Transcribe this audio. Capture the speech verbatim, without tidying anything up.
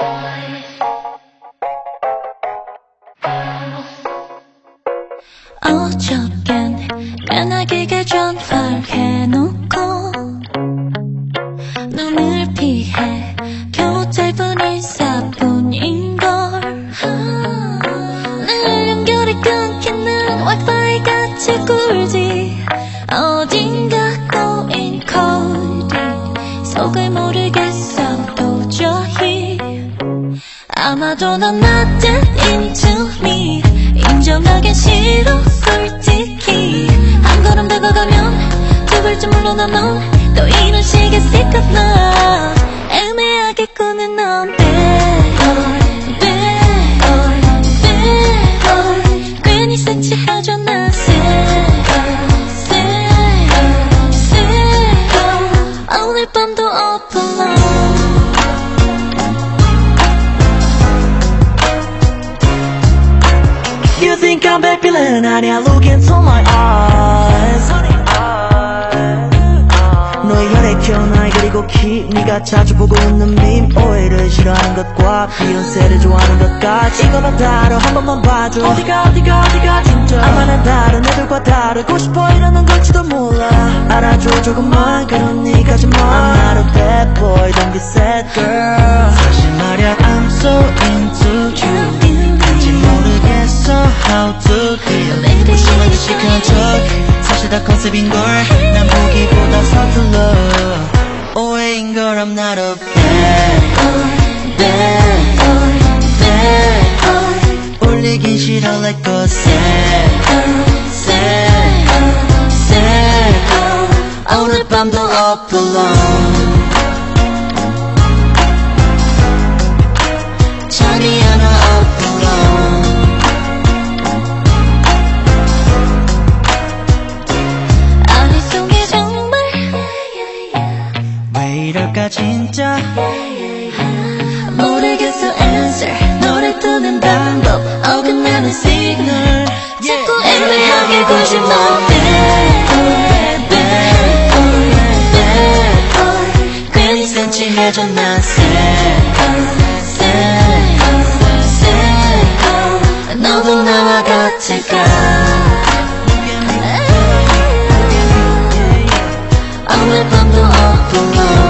어저껜 연하기게 전화를 해놓고 눈을 피해 겨우 짧은 인사뿐인걸. 늘 연결이 끊기는 와이파이 같이 굴지. 어딘가 꼬인 코드 속을 모르겠어 도저히. 아마도 넌 not into me. 인정하긴 싫어 솔직히. 한 걸음 다가가면 두 발짝 물러나 넌 또 이런 식의 sick of love. 애매하게 꾸는 넌 bad boy, bad boy, bad boy. 괜히 섹시하죠 난 sad girl, sad girl, sad girl. 오늘 밤도 up alone. You think I'm bad feeling 아니야 look into my eyes. 너의 혈액형 나이 그리고 키 네가 자주 보고 있는 밈 오해를 싫어하는 것과 비욘세를 좋아하는 것까지 이거나 다뤄 한 번만 봐줘. 어디가 어디가 어디가 진짜 아마 난 다른 애들과 다르고 싶어 이러는 걸지도 몰라. 알아줘 조금만 그런 네가지만 I'm not a bad boy don't be sad girl. 사실 말야 I'm so into you 왠지 모르겠어 how to feel. 무심하게 시크한 척 사실 다 컨셉인걸. 난 보기보다 서툴러 오해인걸. I'm not a bad boy, bad boy, bad boy. 울리긴 싫어 like a sad girl, sad girl, sad girl. 오늘 밤도 up alone. 잠이 안 와 up alone. 이럴까 진짜 모르겠어 answer. 노래 뜨는 방법 어긋나는 시그널 자꾸 애매하게 관심 넌 bad boy, bad boy, bad boy. 괜히 센치해져 난 sad girl, sad girl, sad girl. 너도 나와 같을까. 오늘 밤도 up alone.